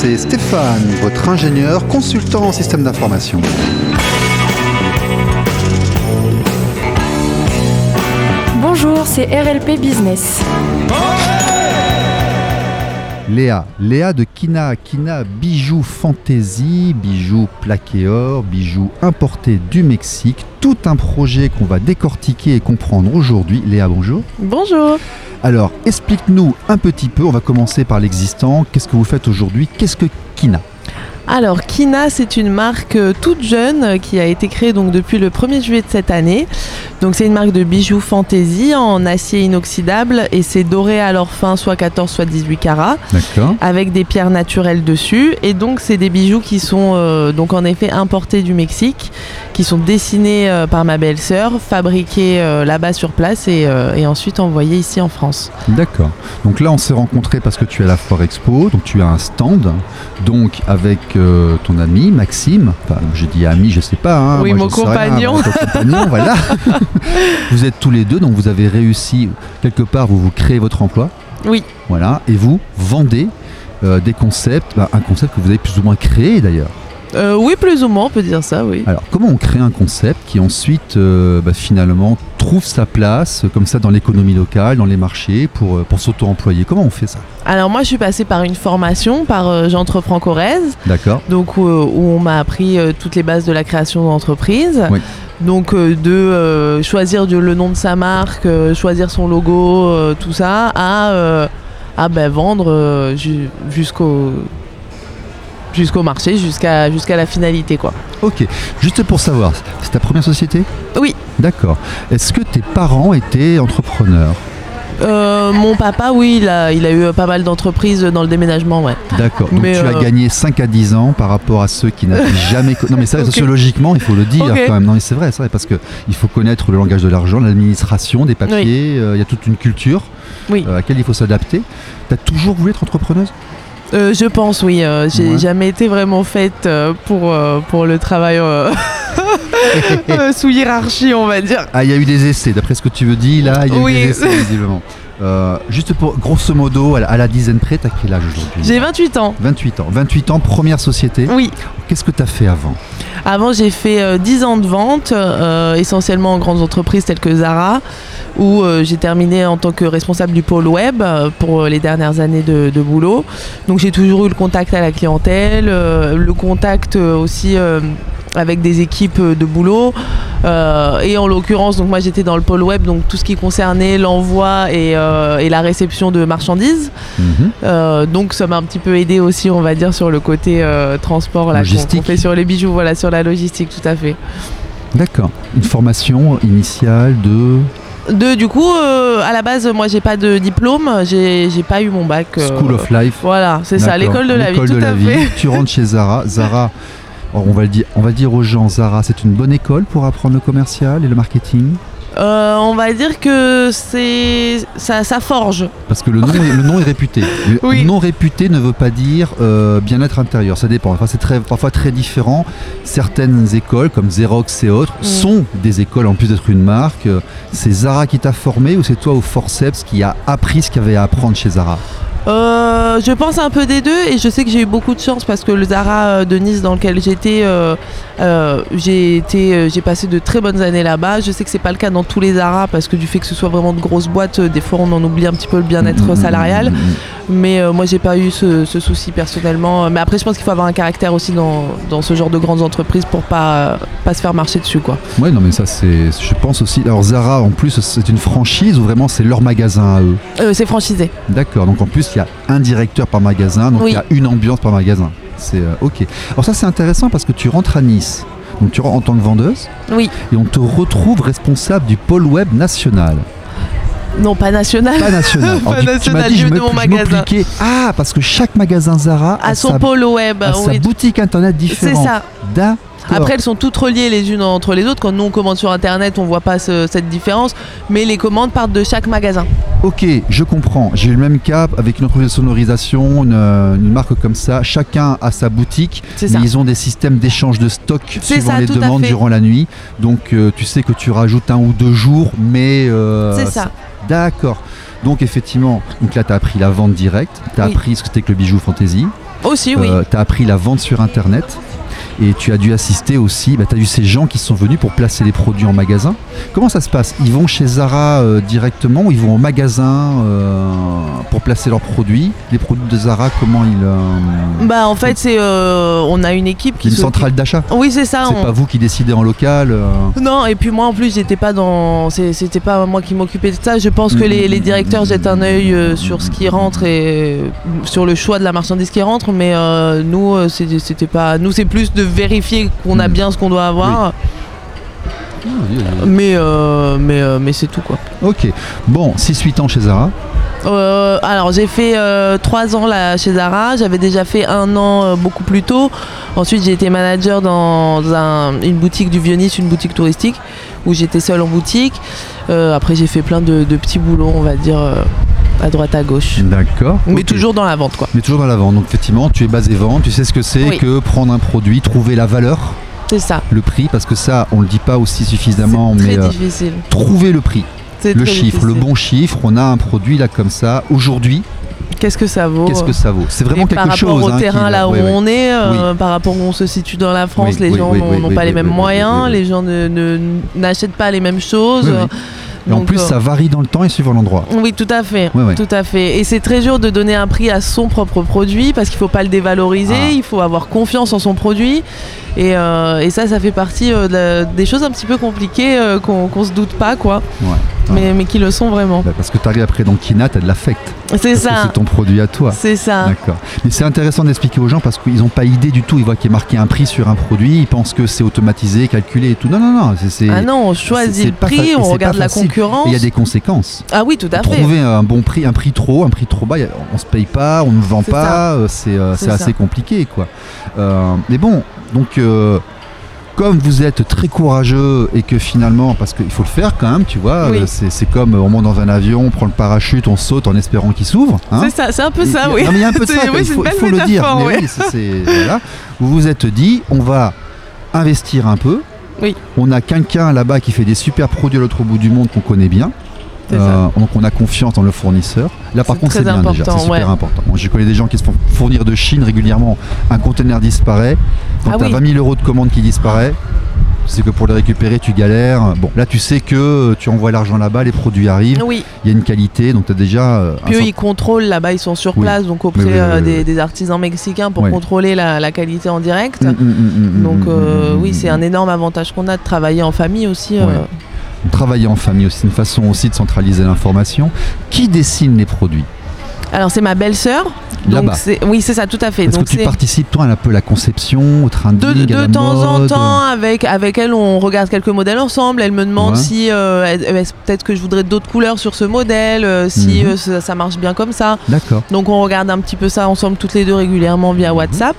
c'est Stéphane, votre ingénieur consultant en système d'information. Bonjour, c'est RLP Business. Léa de Kina bijoux fantaisie, bijoux plaqués or, bijoux importés du Mexique. Tout un projet qu'on va décortiquer et comprendre aujourd'hui. Léa, bonjour. Bonjour. Alors, explique-nous un petit peu, on va commencer par l'existant. Qu'est-ce que vous faites aujourd'hui? Qu'est-ce que Kina? Alors Kina, c'est une marque toute jeune qui a été créée donc depuis le 1er juillet de cette année. Donc c'est une marque de bijoux fantaisie en acier inoxydable et c'est doré à leur fin, soit 14 soit 18 carats. D'accord. Avec des pierres naturelles dessus. Et donc c'est des bijoux qui sont donc en effet importés du Mexique, qui sont dessinés par ma belle-sœur, fabriqués là-bas sur place et ensuite envoyés ici en France. D'accord. Donc là on s'est rencontrés parce que tu es à la Foire Expo, donc tu as un stand, donc avec ton ami Maxime, enfin j'ai dit ami, je sais pas. Hein, oui, moi, mon compagnon. Ton compagnon, voilà. Vous êtes tous les deux, donc vous avez réussi, quelque part vous créez votre emploi. Oui. Voilà, et vous vendez des concepts, un concept que vous avez plus ou moins créé d'ailleurs. Oui, plus ou moins, on peut dire ça, oui. Alors, comment on crée un concept qui ensuite, finalement, trouve sa place, comme ça, dans l'économie locale, dans les marchés, pour s'auto-employer? Comment on fait ça? Alors, moi, je suis passée par une formation par J'entreprends Corrèze. D'accord. Donc, où on m'a appris toutes les bases de la création d'entreprise. Oui. Donc, de choisir le nom de sa marque, choisir son logo, tout ça, à vendre jusqu'au marché, jusqu'à la finalité, quoi. Ok, juste pour savoir, c'est ta première société? Oui. D'accord. Est-ce que tes parents étaient entrepreneurs? Mon papa, oui, il a eu pas mal d'entreprises dans le déménagement, ouais. D'accord, donc tu as gagné 5 à 10 ans par rapport à ceux qui n'avaient jamais... Non mais c'est vrai, sociologiquement, il faut le dire quand même. Non mais c'est vrai, parce qu'il faut connaître le langage de l'argent, l'administration, des papiers, il y a toute une culture à laquelle il faut s'adapter. Tu as toujours voulu être entrepreneuse? Je pense, oui. J'ai jamais été vraiment faite pour le travail sous hiérarchie, on va dire. Ah, il y a eu des essais, d'après ce que tu me dis, là, il y a eu des essais, visiblement. Juste pour, grosso modo, à la dizaine près, t'as quel âge aujourd'hui? J'ai 28 ans. 28 ans, première société. Oui. Qu'est-ce que t'as fait avant? Avant, j'ai fait 10 ans de vente, essentiellement en grandes entreprises telles que Zara, où j'ai terminé en tant que responsable du pôle web pour les dernières années de boulot. Donc j'ai toujours eu le contact à la clientèle, le contact aussi avec des équipes de boulot. Et en l'occurrence, donc moi j'étais dans le pôle web, donc tout ce qui concernait l'envoi et la réception de marchandises. Donc ça m'a un petit peu aidé aussi, on va dire, sur le côté transport là, qu'on fait sur les bijoux, voilà, sur la logistique, tout à fait. D'accord. Une formation initiale du coup, à la base, moi, j'ai pas de diplôme, j'ai pas eu mon bac. School of Life. Voilà, c'est ça, l'école de la vie, tout à fait. Tu rentres chez Zara. Zara, on va dire aux gens, Zara, c'est une bonne école pour apprendre le commercial et le marketing? On va dire que ça forge. Parce que le nom est réputé. Le nom réputé ne veut pas dire bien-être intérieur, ça dépend. Enfin, c'est parfois très différent. Certaines écoles, comme Xerox et autres, sont des écoles en plus d'être une marque. C'est Zara qui t'a formé ou c'est toi au forceps qui a appris ce qu'il y avait à apprendre chez Zara? Je pense un peu des deux et je sais que j'ai eu beaucoup de chance parce que le Zara de Nice dans lequel j'étais, j'ai passé de très bonnes années là-bas. Je sais que c'est pas le cas dans tous les Zara parce que du fait que ce soit vraiment de grosses boîtes, des fois on en oublie un petit peu le bien-être salarial. Mais moi j'ai pas eu ce souci personnellement. Mais après je pense qu'il faut avoir un caractère aussi dans ce genre de grandes entreprises pour pas se faire marcher dessus, quoi. Ouais, non mais ça c'est, je pense aussi. Alors Zara en plus c'est une franchise ou vraiment c'est leur magasin à eux? C'est franchisé. D'accord, donc en plus il y a un directeur par magasin, donc il y a une ambiance par magasin. C'est ok. Alors ça c'est intéressant parce que tu rentres à Nice, donc tu rentres en tant que vendeuse. Oui. Et on te retrouve responsable du pôle web national. Non, pas national. Pas national. Pas national, tu m'as dit, de mon magasin. Ah, parce que chaque magasin Zara a son pôle web, a sa boutique internet différente. C'est ça. D'accord. Après, elles sont toutes reliées les unes entre les autres. Quand nous on commande sur internet, on voit pas cette différence, mais les commandes partent de chaque magasin. Ok, je comprends. J'ai eu le même cas avec une entreprise de sonorisation, une marque comme ça. Chacun a sa boutique, mais ils ont des systèmes d'échange de stock suivant les demandes durant la nuit. Donc tu sais que tu rajoutes 1 ou 2 jours, mais c'est ça. D'accord. Donc effectivement, donc là tu as appris la vente directe, tu as appris ce que c'était que le bijou fantaisie. Aussi, oui. Tu as appris la vente sur Internet. Et tu as dû assister aussi, tu as eu ces gens qui sont venus pour placer les produits en magasin. Comment ça se passe? Ils vont chez Zara directement ou ils vont au magasin pour placer leurs produits? Les produits de Zara, comment ils... En fait, on a une équipe qui... Une centrale d'achat? Oui, c'est ça. C'est pas vous qui décidez en local Non, et puis moi en plus, j'étais pas dans... C'était pas moi qui m'occupais de ça. Je pense que les directeurs jettent un œil sur ce qui rentre et sur le choix de la marchandise qui rentre, mais nous, c'était pas... Nous, c'est plus de vérifier qu'on a bien ce qu'on doit avoir. Oui. Mais c'est tout, quoi. Ok. Bon, 6-8 ans chez Zara. Alors j'ai fait 3 ans là chez Zara. J'avais déjà fait 1 an beaucoup plus tôt. Ensuite j'ai été manager dans une boutique du Vieux-Nice, une boutique touristique où j'étais seule en boutique. Après j'ai fait plein de petits boulots, on va dire, à droite à gauche. D'accord. Mais toujours dans la vente, quoi. Mais toujours dans la vente. Donc effectivement tu es basé vente, tu sais ce que c'est que prendre un produit, trouver la valeur. C'est ça. Le prix, parce que ça on le dit pas aussi suffisamment, c'est très difficile. Trouver le prix. Le chiffre, difficile. Le bon chiffre, on a un produit là comme ça, aujourd'hui. Qu'est-ce que ça vaut? C'est vraiment quelque chose. Par rapport au terrain là où on est, oui. Par rapport où on se situe dans la France, les gens n'ont pas les mêmes moyens, les gens n'achètent pas les mêmes choses. Et en plus, ça varie dans le temps et suivant l'endroit. Oui, tout à fait. Ouais. Tout à fait. Et c'est très dur de donner un prix à son propre produit parce qu'il ne faut pas le dévaloriser, il faut avoir confiance en son produit. Et ça fait partie des choses un petit peu compliquées qu'on se doute pas, quoi. Mais qui le sont vraiment. Parce que tu arrives après dans Kina, tu as de l'affect. C'est ça. C'est ton produit à toi. C'est ça. D'accord. Mais c'est intéressant d'expliquer aux gens parce qu'ils n'ont pas idée du tout. Ils voient qu'il y a marqué un prix sur un produit, ils pensent que c'est automatisé, calculé et tout. Non. Ah non, on choisit le prix, on regarde la concurrence. Il y a des conséquences. Ah oui, tout à fait. Trouver un bon prix, un prix trop bas, on se paye pas, on ne vend pas, c'est assez compliqué, quoi. Mais bon, donc... comme vous êtes très courageux et que finalement, parce qu'il faut le faire quand même, tu vois, c'est comme on monte dans un avion, on prend le parachute, on saute en espérant qu'il s'ouvre. Hein. C'est ça, c'est un peu ça, oui. Non, mais il y a un peu de ça, il faut le dire. Mais voilà. Vous vous êtes dit, on va investir un peu. Oui. On a quelqu'un là-bas qui fait des super produits à l'autre bout du monde qu'on connaît bien. Donc on a confiance dans le fournisseur. Là par contre c'est bien déjà, c'est super important. Moi, je connais des gens qui se font fournir de Chine régulièrement. Un conteneur disparaît. Quand tu as 20 000 € de commande qui disparaît, c'est que pour les récupérer tu galères. Bon là tu sais que tu envoies l'argent là-bas, les produits arrivent, il y a une qualité, donc tu as déjà... Puis eux ils contrôlent là-bas, ils sont sur place, donc auprès des artisans mexicains pour contrôler la qualité en direct. Donc oui, c'est un énorme avantage qu'on a de travailler en famille aussi. Travailler en famille aussi, une façon aussi de centraliser l'information. Qui dessine les produits? Alors c'est ma belle-sœur. Là-bas. Oui, c'est ça, tout à fait. Est-ce que tu participes toi un peu à la conception, au trending, de temps en temps, avec elle, on regarde quelques modèles ensemble. Elle me demande si peut-être que je voudrais d'autres couleurs sur ce modèle, si ça marche bien comme ça. D'accord. Donc on regarde un petit peu ça ensemble toutes les deux régulièrement via WhatsApp.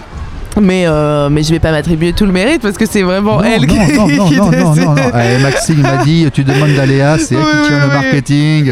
Mais je vais pas m'attribuer tout le mérite parce que c'est vraiment elle qui Non. Maxime m'a dit tu demandes d'Aléa, c'est elle qui tient le marketing.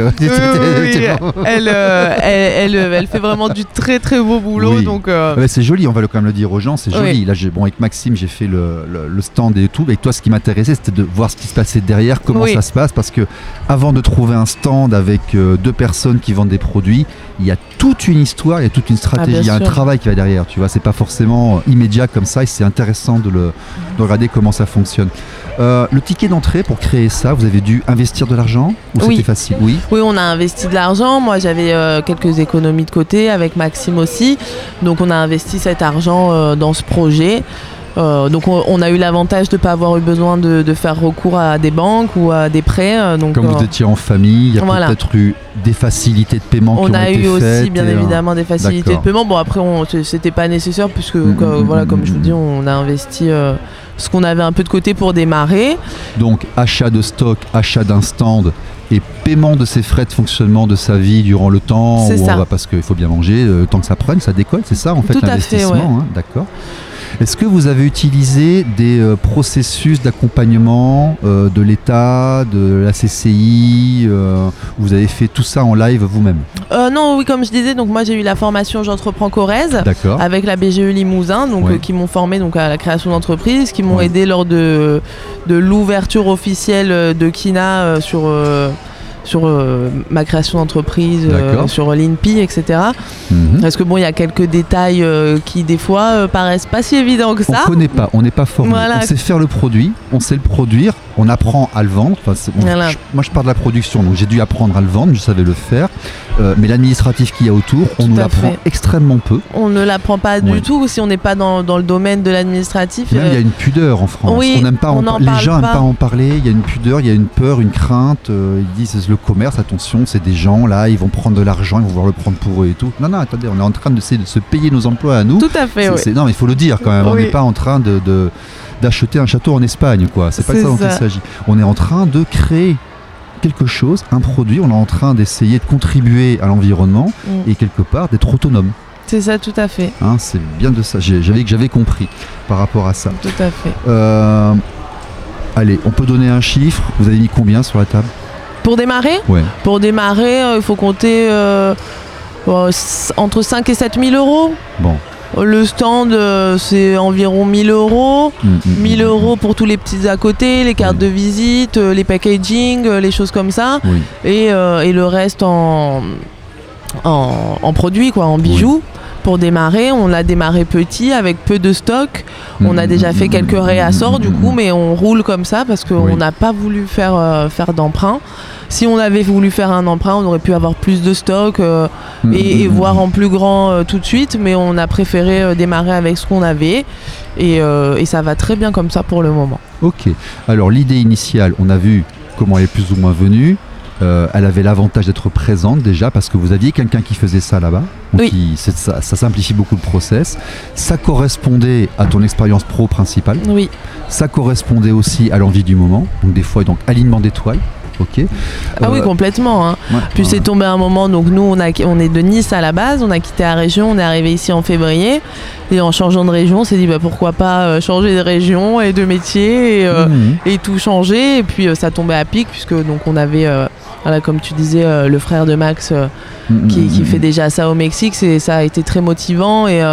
Elle fait vraiment du très très beau boulot. Donc c'est joli, on va quand même le dire aux gens, c'est joli. Là avec Maxime j'ai fait le stand et tout. Avec toi ce qui m'intéressait c'était de voir ce qui se passait derrière, comment ça se passe, parce que avant de trouver un stand avec 2 personnes qui vendent des produits, il y a toute une histoire, il y a toute une stratégie, il y a un travail qui va derrière, tu vois, c'est pas forcément immédiat comme ça et c'est intéressant de regarder comment ça fonctionne. Le ticket d'entrée pour créer ça, vous avez dû investir de l'argent ou c'était facile? Oui, on a investi de l'argent. Moi j'avais quelques économies de côté avec Maxime aussi, donc on a investi cet argent dans ce projet. Donc on a eu l'avantage de ne pas avoir eu besoin de faire recours à des banques ou à des prêts. Donc, comme vous étiez en famille, il y a peut-être eu des facilités de paiement qui ont été faites. On a eu aussi bien évidemment des facilités de paiement. Bon après c'était pas nécessaire puisque comme je vous dis on a investi ce qu'on avait un peu de côté pour démarrer. Donc achat de stock, achat d'un stand et paiement de ses frais de fonctionnement de sa vie durant le temps où on va, parce qu'il faut bien manger, le temps que ça prenne, ça décolle, c'est ça en fait l'investissement. D'accord. Est-ce que vous avez utilisé des processus d'accompagnement de l'État, de la CCI vous avez fait tout ça en live vous-même? Non, comme je disais, donc moi j'ai eu la formation J'entreprends Corrèze avec la BGE Limousin, donc qui m'ont formé donc à la création d'entreprise, qui m'ont aidé lors de l'ouverture officielle de Kina sur ma création d'entreprise, sur l'INPI, etc. Parce que bon, il y a quelques détails qui des fois paraissent pas si évidents que ça. On connaît pas, on n'est pas formé. Voilà. On sait faire le produit, on sait le produire, on apprend à le vendre. Enfin, moi je pars de la production, donc j'ai dû apprendre à le vendre, je savais le faire. Mais l'administratif qu'il y a autour, on nous l'apprend extrêmement peu. On ne l'apprend pas du tout si on n'est pas dans le domaine de l'administratif. Même il y a une pudeur en France. Oui, on n'aime pas les gens n'aiment pas en parler. Il y a une pudeur, il y a une peur, une crainte. Ils disent le commerce, attention, c'est des gens là, ils vont prendre de l'argent, ils vont vouloir le prendre pour eux et tout. Non, attendez, on est en train de se payer nos emplois à nous. Tout à fait. Non, mais il faut le dire quand même. On n'est pas en train d'acheter un château en Espagne, quoi. C'est pas ça dont il s'agit. On est en train de créer quelque chose, un produit, on est en train d'essayer de contribuer à l'environnement et quelque part d'être autonome. C'est ça, tout à fait. C'est bien de ça. J'avais compris par rapport à ça. Tout à fait. Allez, on peut donner un chiffre. Vous avez mis combien sur la table ? Pour démarrer ? Ouais. Pour démarrer, il faut compter entre 5 et 7 000 euros. Bon. Le stand, c'est environ 1 000 euros. 1 000 euros pour tous les petits à côté, les cartes de visite, les packaging, les choses comme ça. Oui. Et le reste en produits, quoi, en bijoux. Pour démarrer, on a démarré petit avec peu de stock. On a déjà fait quelques réassorts du coup, mais on roule comme ça parce qu'on n'a pas voulu faire d'emprunt. Si on avait voulu faire un emprunt, on aurait pu avoir plus de stock et voir en plus grand tout de suite, mais on a préféré démarrer avec ce qu'on avait et ça va très bien comme ça pour le moment. Ok, alors l'idée initiale, on a vu comment elle est plus ou moins venue. Elle avait l'avantage d'être présente déjà parce que vous aviez quelqu'un qui faisait ça là-bas. Donc ça simplifie beaucoup le process. Ça correspondait à ton expérience pro principale. Oui. Ça correspondait aussi à l'envie du moment. Donc des fois, alignement d'étoiles. Ok. Oui, complètement. Puis c'est tombé un moment, donc nous on est de Nice à la base, on a quitté la région, on est arrivé ici en février et en changeant de région on s'est dit pourquoi pas changer de région et de métier et tout changer et puis ça tombait à pic puisque donc on avait comme tu disais le frère de Max qui fait déjà ça au Mexique, ça a été très motivant et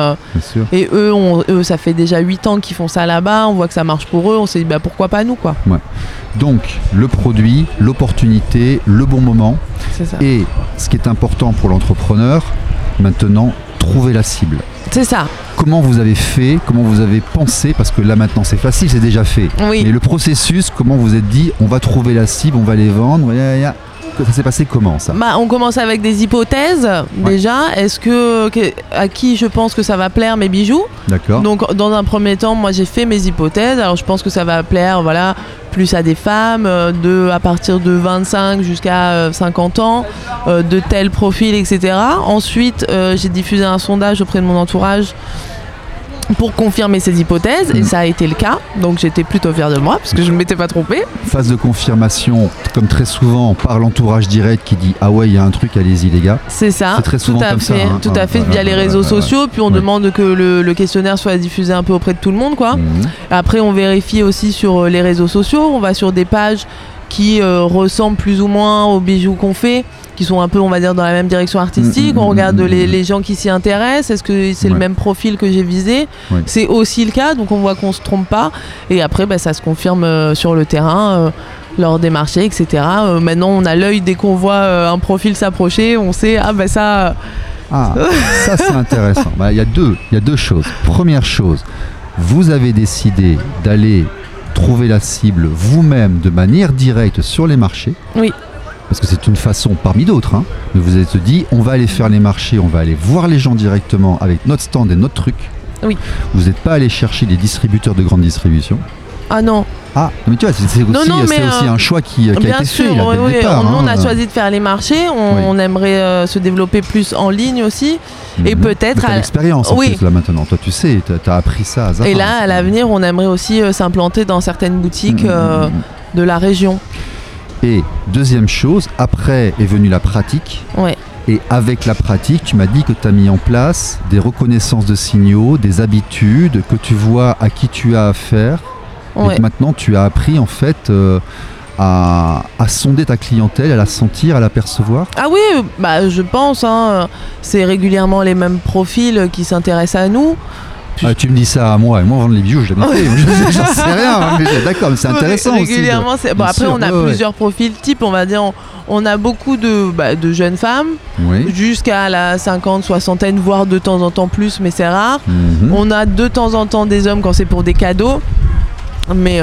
eux ça fait déjà 8 ans qu'ils font ça là-bas, on voit que ça marche pour eux, on s'est dit pourquoi pas nous quoi. Ouais. Donc le produit, l'opportunité, le bon moment. C'est ça. Et ce qui est important pour l'entrepreneur, maintenant, trouver la cible. C'est ça. Comment vous avez fait, comment vous avez pensé, parce que là maintenant c'est facile, c'est déjà fait. Oui. Mais le processus, comment vous êtes dit, on va trouver la cible, on va les vendre, ça s'est passé comment ça ? On commence avec des hypothèses déjà. Est-ce à qui je pense que ça va plaire mes bijoux ? D'accord. Donc dans un premier temps, moi j'ai fait mes hypothèses. Alors je pense que ça va plaire plus à des femmes à partir de 25 jusqu'à 50 ans, de tel profil, etc. Ensuite, j'ai diffusé un sondage auprès de mon entourage pour confirmer ces hypothèses et ça a été le cas, donc j'étais plutôt fière de moi parce que je ne m'étais pas trompée. Phase de confirmation, comme très souvent par l'entourage direct qui dit ah ouais il y a un truc, allez-y les gars. C'est ça, c'est très souvent tout à comme fait, ça, tout à fait via les réseaux sociaux, puis on demande que le questionnaire soit diffusé un peu auprès de tout le monde quoi. Après on vérifie aussi sur les réseaux sociaux, on va sur des pages qui ressemblent plus ou moins aux bijoux qu'on fait, qui sont un peu, on va dire, dans la même direction artistique. On regarde les gens qui s'y intéressent. Est-ce que c'est le même profil que j'ai visé ? C'est aussi le cas, donc on voit qu'on ne se trompe pas. Et après, ça se confirme sur le terrain, lors des marchés, etc. Maintenant, on a l'œil dès qu'on voit un profil s'approcher, on sait, ça... ça c'est intéressant. Il y a deux choses. Première chose, vous avez décidé d'aller trouver la cible vous-même de manière directe sur les marchés. Oui. Parce que c'est une façon parmi d'autres, mais vous avez dit on va aller faire les marchés, on va aller voir les gens directement avec notre stand et notre truc. Oui. Vous n'êtes pas allé chercher des distributeurs de grande distribution. Ah non. Ah, mais tu vois, c'est aussi un choix qui a été fait dès le départ. Nous, on a choisi de faire les marchés. On aimerait se développer plus en ligne aussi. Et peut-être. Tu as l'expérience en plus là maintenant. Toi, tu sais, tu as appris ça à Zara. Et là, à l'avenir, on aimerait aussi s'implanter dans certaines boutiques de la région. Et deuxième chose, après est venue la pratique. Ouais. Et avec la pratique, tu m'as dit que tu as mis en place des reconnaissances de signaux, des habitudes, que tu vois à qui tu as affaire. Et que maintenant, tu as appris en fait à sonder ta clientèle, à la sentir, à la percevoir. Ah oui, je pense. C'est régulièrement les mêmes profils qui s'intéressent à nous. Tu me dis ça à moi, et moi vendre les bijoux, je l'ai jamais fait. J'en sais rien, mais d'accord, mais c'est intéressant régulièrement, aussi. Après, on a plusieurs profils types, on va dire. On a beaucoup de jeunes femmes, jusqu'à la 50, soixantaine, voire de temps en temps plus, mais c'est rare. On a de temps en temps des hommes quand c'est pour des cadeaux, mais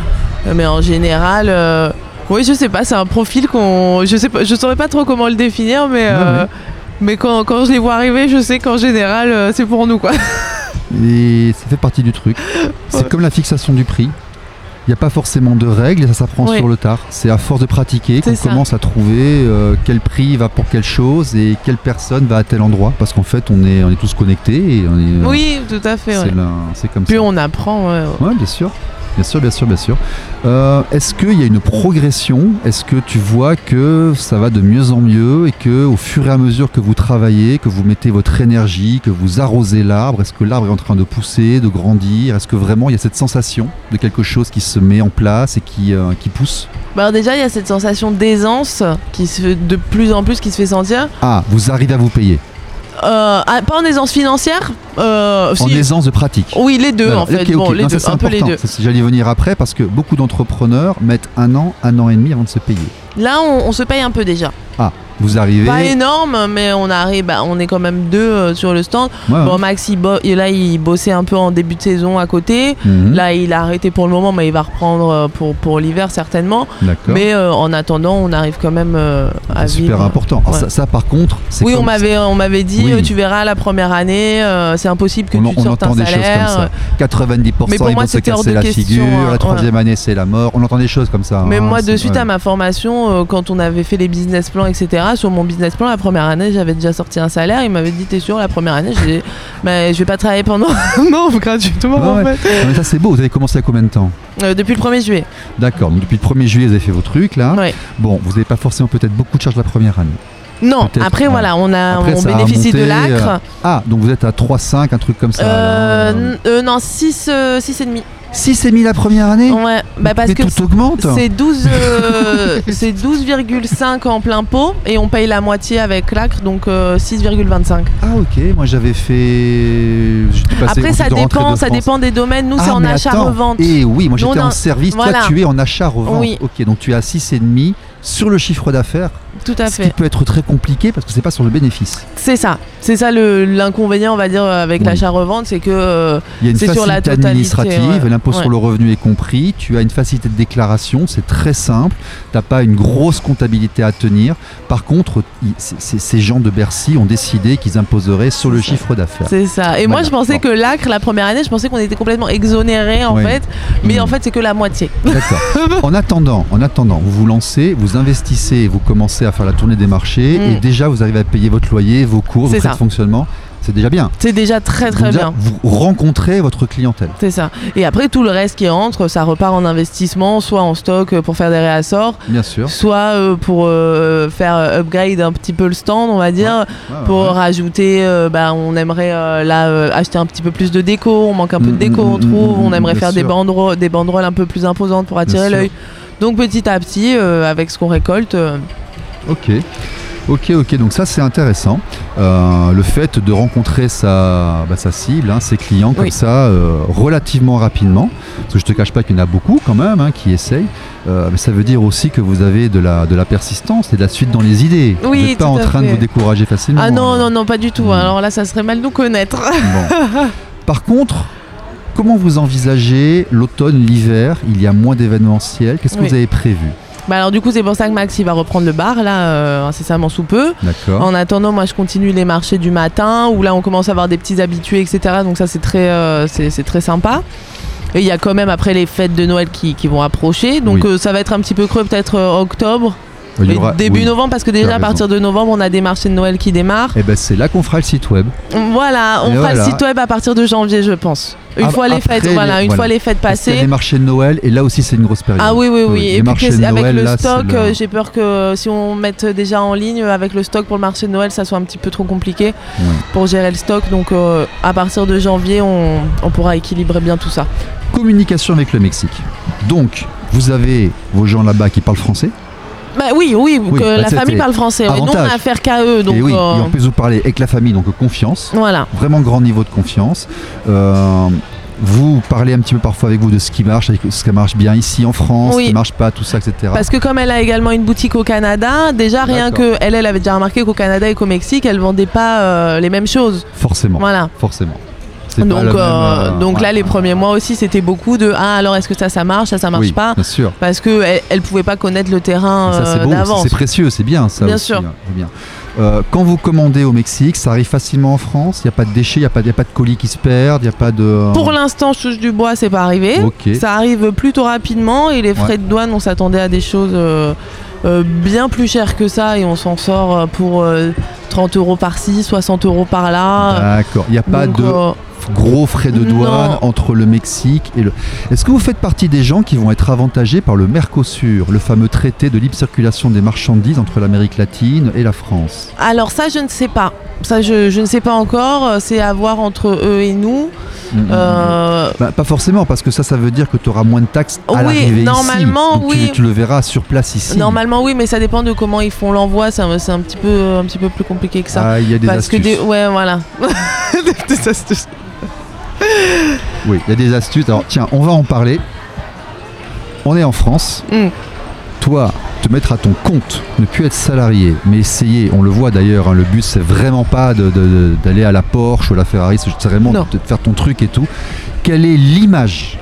en général, oui, je sais pas, c'est un profil je saurais pas trop comment le définir, mais quand je les vois arriver, je sais qu'en général, c'est pour nous, quoi. Et ça fait partie du truc. C'est comme la fixation du prix. Il n'y a pas forcément de règles et ça s'apprend sur le tard. C'est à force de pratiquer qu'on commence à trouver quel prix va pour quelle chose et quelle personne va à tel endroit. Parce qu'en fait, on est tous connectés. Et oui, tout à fait. C'est comme Plus ça. on apprend. Ouais, bien sûr. Bien sûr. Est-ce qu'il y a une progression ? Est-ce que tu vois que ça va de mieux en mieux et que au fur et à mesure que vous travaillez, que vous mettez votre énergie, que vous arrosez l'arbre, est-ce que l'arbre est en train de pousser, de grandir ? Est-ce que vraiment il y a cette sensation de quelque chose qui se met en place et qui pousse ? Alors déjà, il y a cette sensation d'aisance qui se fait de plus en plus qui se fait sentir. Ah, vous arrivez à vous payer ? Pas en aisance financière, en aisance de pratique. Oui, les deux en fait. Okay. Les deux, un peu les deux. J'allais y venir après parce que beaucoup d'entrepreneurs mettent 1 an et demi avant de se payer. Là, on se paye un peu déjà. Ah, vous arrivez. Pas énorme, mais on arrive. On est quand même 2 sur le stand. Max, il bossait un peu en début de saison à côté. Là, il a arrêté pour le moment, mais il va reprendre pour l'hiver certainement. D'accord. Mais en attendant, on arrive quand même à c'est vivre. Super important. Alors ça, par contre, c'est on m'avait dit, tu verras la première année, c'est impossible que tu sortes un salaire. On entend des choses comme ça. 90% mais pour ils moi, vont se casser la figure. La 3e année, c'est la mort. On entend des choses comme ça. Mais moi, de suite à ma formation, quand on avait fait les business plans, etc., sur mon business plan, la première année, j'avais déjà sorti un salaire. Il m'avait dit, t'es sûr, la première année, j'ai dit, je vais pas travailler pendant un an gratuitement en fait. Mais ça, c'est beau. Vous avez commencé à combien de temps ? Depuis le 1er juillet. D'accord. Donc, depuis le 1er juillet, vous avez fait vos trucs là. Ouais. Bon, vous n'avez pas forcément peut-être beaucoup de charges la première année. Non, après voilà, on bénéficie de l'ACRE. Donc vous êtes à 3,5, un truc comme ça. Non, 6,5. 6,5 la première année ? Ouais, parce que tout augmente. C'est 12,5 en plein pot et on paye la moitié avec l'ACRE, donc 6,25. Ah ok, moi j'avais fait... Après ça dépend des domaines, nous c'est en achat-revente. Et oui, moi j'étais en service, toi tu es en achat-revente. Oui. Ok, donc tu es à 6,5 sur le chiffre d'affaires. Tout à fait. Ce qui peut être très compliqué parce que c'est pas sur le bénéfice. C'est ça l'inconvénient, on va dire, avec l'achat-revente, c'est que c'est sur la totalité. Il y a une facilité administrative, l'impôt sur le revenu est compris, tu as une facilité de déclaration, c'est très simple, tu n'as pas une grosse comptabilité à tenir. Par contre, ces gens de Bercy ont décidé qu'ils imposeraient sur le chiffre d'affaires. C'est ça. Et moi, je pensais que l'ACRE, la première année, je pensais qu'on était complètement exonérés en fait, mais en fait, c'est que la moitié. D'accord. En attendant, vous vous lancez, vous investissez, vous commencez à faire la tournée des marchés et déjà vous arrivez à payer votre loyer, vos cours, vos frais de fonctionnement. C'est déjà bien. C'est déjà très bien. Vous rencontrez votre clientèle. C'est ça. Et après, tout le reste qui entre, ça repart en investissement, soit en stock pour faire des réassorts, bien sûr, soit pour faire upgrade un petit peu le stand, on va dire, pour rajouter, on aimerait acheter un petit peu plus de déco, on manque un peu de déco, on trouve, on aimerait faire des banderoles un peu plus imposantes pour attirer l'œil. Donc petit à petit, avec ce qu'on récolte. Ok, donc ça c'est intéressant. Le fait de rencontrer sa cible, ses clients comme ça, relativement rapidement, parce que je te cache pas qu'il y en a beaucoup quand même qui essayent, mais ça veut dire aussi que vous avez de la persistance et de la suite dans les idées. Vous n'êtes pas en train de vous décourager facilement. Ah non, pas du tout. Alors là, ça serait mal nous connaître. Bon. Par contre, comment vous envisagez l'automne, l'hiver ? Il y a moins d'événementiel. Qu'est-ce que vous avez prévu ? Alors du coup c'est pour ça que Max il va reprendre le bar là incessamment sous peu. D'accord. En attendant moi je continue les marchés du matin où là on commence à avoir des petits habitués etc. Donc ça c'est très sympa. Et il y a quand même après les fêtes de Noël qui vont approcher. Donc ça va être un petit peu creux peut-être octobre. Début novembre parce que déjà à partir de novembre on a des marchés de Noël qui démarrent. Et c'est là qu'on fera le site web. Voilà, on fera le site web à partir de janvier je pense. Une fois les fêtes passées. Il y a les marchés de Noël et là aussi c'est une grosse période. Ah oui. Et puis avec le stock, j'ai peur que si on mette déjà en ligne avec le stock pour le marché de Noël, ça soit un petit peu trop compliqué pour gérer le stock. Donc à partir de janvier, on pourra équilibrer bien tout ça. Communication avec le Mexique. Donc vous avez vos gens là-bas qui parlent français. Oui, que la famille parle français. Et nous, on a affaire qu'à eux. Donc, et en plus, vous parlez avec la famille, donc confiance. Voilà. Vraiment grand niveau de confiance. Vous parlez un petit peu parfois avec vous de ce qui marche, ce qui marche bien ici en France, ce qui ne marche pas, tout ça, etc. Parce que comme elle a également une boutique au Canada, déjà rien que elle avait déjà remarqué qu'au Canada et qu'au Mexique, elle ne vendait pas les mêmes choses. Forcément. Voilà. Forcément. Donc là, les premiers mois aussi, c'était beaucoup de alors est-ce que ça marche, ça marche pas. Bien sûr. Parce qu'elle pouvait pas connaître le terrain d'avance. C'est précieux, c'est bien ça. Bien aussi, sûr. C'est bien. Quand vous commandez au Mexique, ça arrive facilement en France. Il n'y a pas de déchets, il n'y a pas de colis qui se perdent, il n'y a pas de. Pour l'instant, je touche du bois, c'est pas arrivé. Okay. Ça arrive plutôt rapidement et les frais de douane, on s'attendait à des choses bien plus chères que ça et on s'en sort pour 30 € par-ci, 60 € par-là. D'accord. Il n'y a pas de gros frais de douane entre le Mexique et le... Est-ce que vous faites partie des gens qui vont être avantagés par le Mercosur, le fameux traité de libre circulation des marchandises entre l'Amérique latine et la France? Alors ça, je ne sais pas. Ça, je ne sais pas encore. C'est à voir entre eux et nous. Pas forcément, parce que ça veut dire que tu auras moins de taxes à l'arrivée normalement, ici. Donc tu le verras sur place ici. Normalement, oui, mais ça dépend de comment ils font l'envoi. C'est un petit peu plus compliqué que ça. Il y a des astuces. Voilà. Des astuces. Oui, il y a des astuces. Alors tiens, on va en parler. On est en France. Toi, te mettre à ton compte, ne plus être salarié, mais essayer, on le voit d'ailleurs, le but c'est vraiment pas d'aller à la Porsche ou à la Ferrari, c'est vraiment de faire ton truc et tout. Quelle est l'image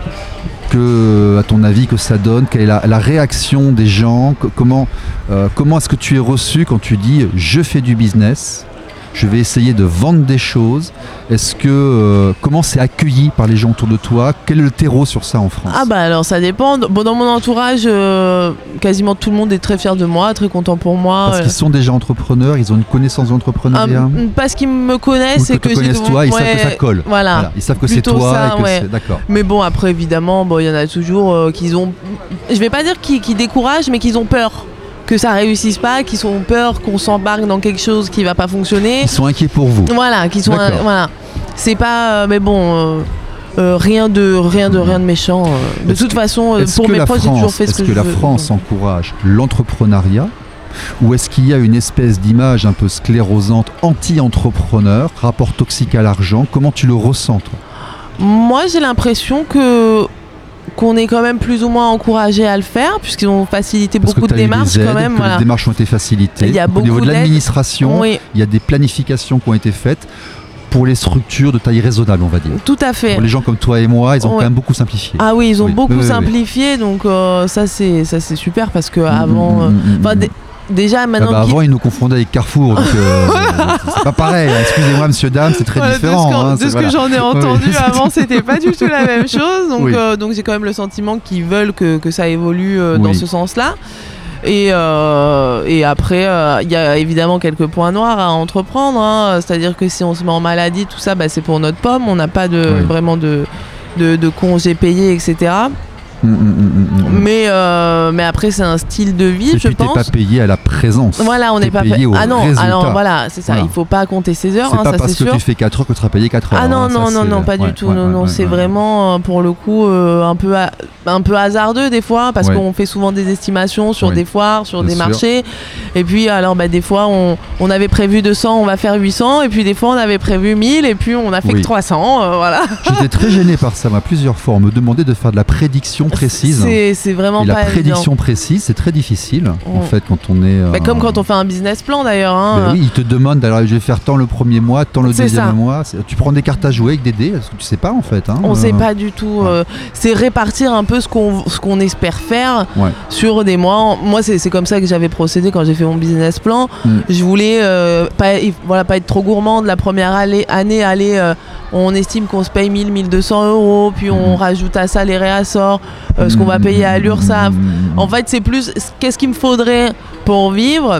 à ton avis, que ça donne? Quelle est la réaction des gens? Comment est-ce que tu es reçu quand tu dis « je fais du business », je vais essayer de vendre des choses? Est-ce que comment c'est accueilli par les gens autour de toi? Quel est le terreau sur ça en France? Alors ça dépend. Dans mon entourage, quasiment tout le monde est très fier de moi, très content pour moi. Parce qu'ils sont déjà entrepreneurs, ils ont une connaissance de l'entrepreneuriat. Parce qu'ils me connaissent, c'est que connaissent toi, ils savent que ça colle. Voilà. Ils savent que c'est toi ça, et que c'est d'accord. Mais bon, après évidemment, il y en a toujours qui ont, je vais pas dire qu'ils découragent, mais qu'ils ont peur que ça réussisse pas, qui ont peur qu'on s'embarque dans quelque chose qui va pas fonctionner. Ils sont inquiets pour vous. Voilà, C'est pas, mais bon. Rien de méchant. De toute façon, pour mes proches, j'ai toujours fait ce que je veux. Est-ce que la France encourage l'entrepreneuriat, ou est-ce qu'il y a une espèce d'image un peu sclérosante, anti-entrepreneur, rapport toxique à l'argent? Comment tu le ressens, toi? Moi, j'ai l'impression qu'on est quand même plus ou moins encouragé à le faire, puisqu'ils ont facilité beaucoup de démarches quand même. Les démarches ont été facilitées. Il y a au niveau de l'administration, il y a des planifications qui ont été faites pour les structures de taille raisonnable, on va dire. Tout à fait. Pour les gens comme toi et moi, ils ont quand même beaucoup simplifié. Ah oui, ils ont beaucoup simplifié, donc ça c'est super, parce que avant... Déjà, maintenant. Avant, ils nous confondaient avec Carrefour, donc c'est pas pareil. Excusez-moi, monsieur, dame, c'est très différent. De ce que j'en ai entendu avant, c'était pas du tout la même chose. Donc j'ai quand même le sentiment qu'ils veulent que ça évolue dans ce sens-là. Et après, il y a évidemment quelques points noirs à entreprendre. C'est-à-dire que si on se met en maladie, tout ça, c'est pour notre pomme. On n'a pas vraiment de congés payés, etc. Mais après c'est un style de vie, je pense. T'es pas payé à la présence. Voilà, on n'est pas payé au résultat. Alors voilà, c'est ça. Il faut pas compter ses heures. C'est pas parce que tu fais 4 heures que tu seras payé 4 heures. Non, pas du tout. C'est vraiment pour le coup un peu hasardeux des fois, parce qu'on fait souvent des estimations sur des foires, sur des marchés. Et puis alors des fois on avait prévu 200, on va faire 800, et puis des fois on avait prévu 1000, et puis on a fait que 300. Voilà. J'étais très gêné par ça. Plusieurs fois on me demandait de faire de la prédiction précise. C'est vraiment et pas la prédiction précise, c'est très difficile en fait quand on est. Comme quand on fait un business plan d'ailleurs. Oui, ils te demandent alors je vais faire tant le premier mois, tant le deuxième mois. Tu prends des cartes à jouer avec des dés, parce que tu sais pas en fait. On sait pas du tout. C'est répartir un peu ce qu'on espère faire sur des mois. Moi, c'est comme ça que j'avais procédé quand j'ai fait mon business plan. Je voulais pas être trop gourmande la première année. On estime qu'on se paye 1 200 €, puis on rajoute à ça les réassorts, ce qu'on va payer à l'URSSAF. En fait, c'est plus qu'est-ce qu'il me faudrait pour vivre,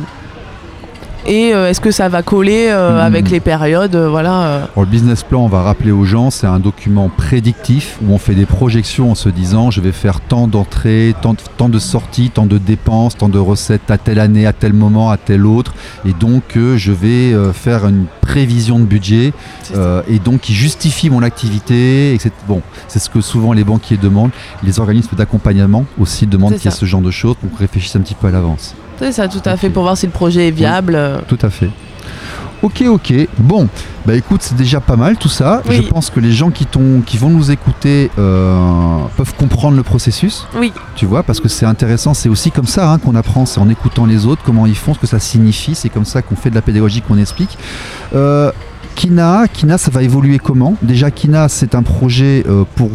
et est-ce que ça va coller avec les périodes, voilà. Le business plan, on va rappeler aux gens, c'est un document prédictif où on fait des projections en se disant je vais faire tant d'entrées, tant de sorties, tant de dépenses, tant de recettes à telle année, à tel moment, à tel autre, et donc je vais faire une prévision de budget et donc qui justifie mon activité. C'est ce que souvent les banquiers demandent. Les organismes d'accompagnement aussi demandent qu'il y ait ce genre de choses pour qu'on réfléchisse un petit peu à l'avance. C'est ça, tout à fait, pour voir si le projet est viable. Oui, tout à fait. Ok. Bon, bah écoute, c'est déjà pas mal tout ça. Oui. Je pense que les gens qui vont nous écouter peuvent comprendre le processus. Oui. Tu vois, parce que c'est intéressant. C'est aussi comme ça qu'on apprend. C'est en écoutant les autres, comment ils font, ce que ça signifie. C'est comme ça qu'on fait de la pédagogie, qu'on explique. Kina, ça va évoluer comment ? Déjà, Kina, c'est un projet pour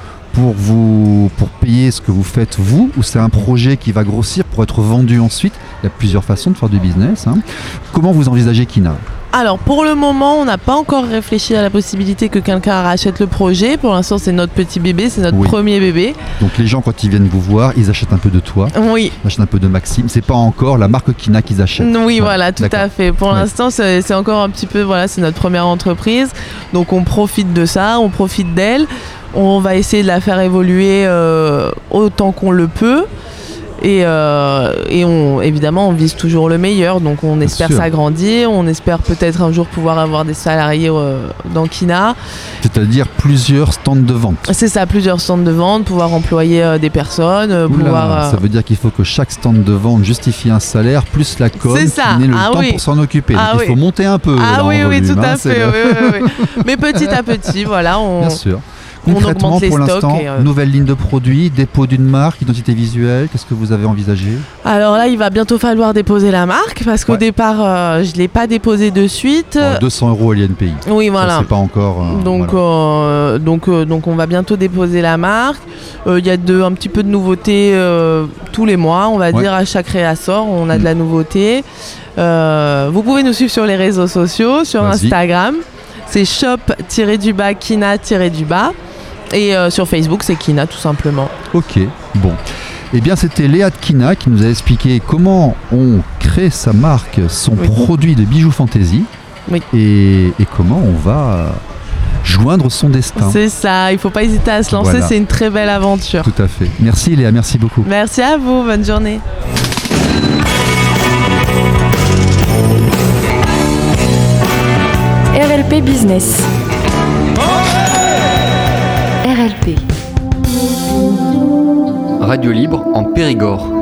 payer ce que vous faites vous, ou c'est un projet qui va grossir pour être vendu ensuite ? Il y a plusieurs façons de faire du business. Comment vous envisagez Kina ? Alors pour le moment, on n'a pas encore réfléchi à la possibilité que quelqu'un rachète le projet. Pour l'instant, c'est notre petit bébé, c'est notre premier bébé. Donc les gens, quand ils viennent vous voir, ils achètent un peu de toi, oui. Ils achètent un peu de Maxime. C'est pas encore la marque Kina qu'ils achètent. Oui, voilà, tout à fait. Pour l'instant, c'est encore un petit peu, c'est notre première entreprise. Donc on profite de ça, on profite d'elle. On va essayer de la faire évoluer autant qu'on le peut. Et évidemment, on vise toujours le meilleur. Donc on espère s'agrandir. On espère peut-être un jour pouvoir avoir des salariés dans Kina. C'est-à-dire plusieurs stands de vente. C'est ça, plusieurs stands de vente, pouvoir employer des personnes. Ça veut dire qu'il faut que chaque stand de vente justifie un salaire, plus la com qui n'ait le temps pour s'en occuper. Donc il faut monter un peu. Oui, tout à fait. Oui. Mais petit à petit, voilà. Bien sûr. Concrètement, pour l'instant, nouvelle ligne de produits, dépôt d'une marque, identité visuelle, qu'est-ce que vous avez envisagé ? Alors là, il va bientôt falloir déposer la marque parce qu'au départ, je ne l'ai pas déposée de suite. 200 € à l'INPI. Oui, voilà. Ça, c'est pas encore. Donc on va bientôt déposer la marque. Il y a un petit peu de nouveautés tous les mois, on va dire, à chaque réassort, on a de la nouveauté. Vous pouvez nous suivre sur les réseaux sociaux, sur Instagram. C'est shop-kina-. Et sur Facebook, c'est Kina, tout simplement. Ok, bon. Eh bien, c'était Léa de Kina qui nous a expliqué comment on crée sa marque, son produit de bijoux fantaisie, et comment on va joindre son destin. C'est ça, il ne faut pas hésiter à se lancer, c'est une très belle aventure. Tout à fait. Merci Léa, merci beaucoup. Merci à vous, bonne journée. RLP Business. RLP. Radio libre en Périgord.